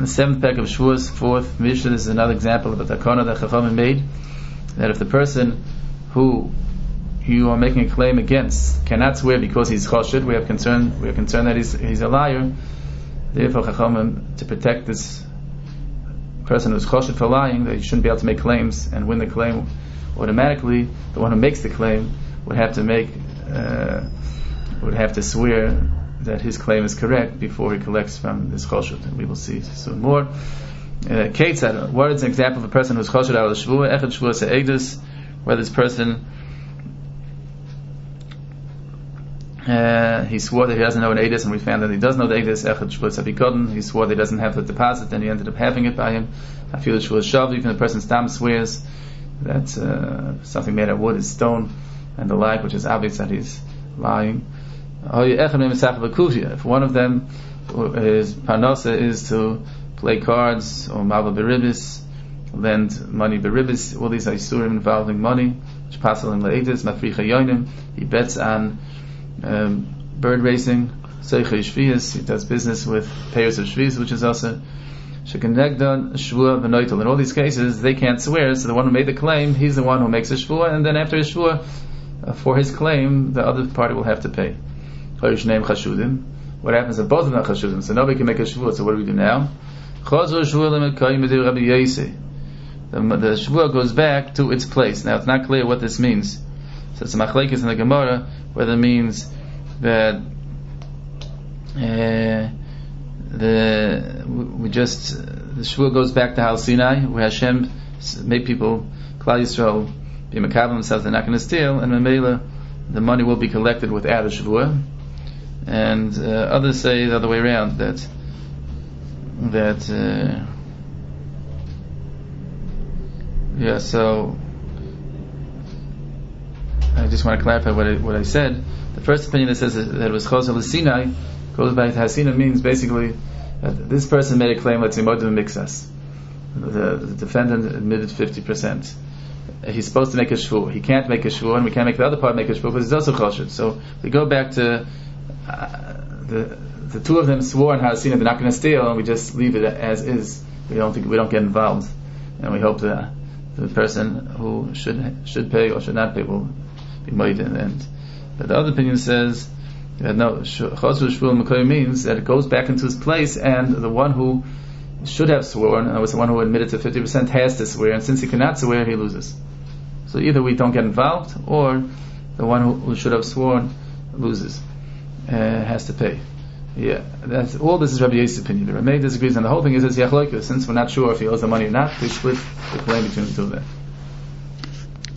seventh pack of Shavuos, fourth Mishnah. This is another example of a takana that Chachamim made, that if the person who you are making a claim against cannot swear because he's choshed, we are concerned that he's a liar. Therefore, Chachamim, to protect this person who's choshed for lying, that he shouldn't be able to make claims and win the claim automatically. The one who makes the claim would have to swear that his claim is correct before he collects from this choshed. And we will see soon more. Ketzad, what is an example of a person who's choshed out of the shvuah? Echad shvuah se'edus, where this person he swore that he doesn't know an edus, and we found that he does know the edus. Echad shvuah se'bikodin, he swore that he doesn't have the deposit, and he ended up having it by him. I feel shvuah shav, even the person stam swears that something made of wood is stone and the like, which is obvious that he's lying. If one of them, his parnasa is to play cards or malva beribis, lend money beribis, all these are isurim involving money, which passel in laedis, mafricha yoinim, he bets on bird racing, seicha shvius, he does business with payers of shvius, which is also shekenegdon shvua v'noitel. In all these cases, they can't swear, so the one who made the claim, he's the one who makes a shvua, and then after his shvua, for his claim, the other party will have to pay. What happens if both of them are chashudim? So nobody can make a shvuah. So what do we do now? The shvuah goes back to its place. Now it's not clear what this means. So it's a machlekes in the Gemara whether it means that the shvuah goes back to Har Sinai, where Hashem made people, Klal Yisrael, be makav themselves, they're not going to steal, and Mamela, the money will be collected without a shvuah. And others say the other way around, that so I just want to clarify what I said. The first opinion that says that it was Chosel Sinai goes back to Hasina, means basically that this person made a claim, let's say Modim Mixas. The defendant admitted 50%. He's supposed to make a shvuah. He can't make a shvuah, and we can't make the other part make a shvuah because it's also choshed. So we go back to the two of them swore on Har Sinai they're not going to steal, and we just leave it as is. We don't get involved, and we hope that the person who should pay or should not pay will be made in the end. But the other opinion says that no, choshu shvuah m'koy means that it goes back into its place, and the one who should have sworn, and was the one who admitted to 50%, has to swear, and since he cannot swear, he loses. So either we don't get involved, or the one who should have sworn loses, has to pay. Yeah, that's all. This is Rabbi Yosef's opinion. The Rameh disagrees, and the whole thing is yachlokas. Since we're not sure if he owes the money or not, we split the claim between the two of them.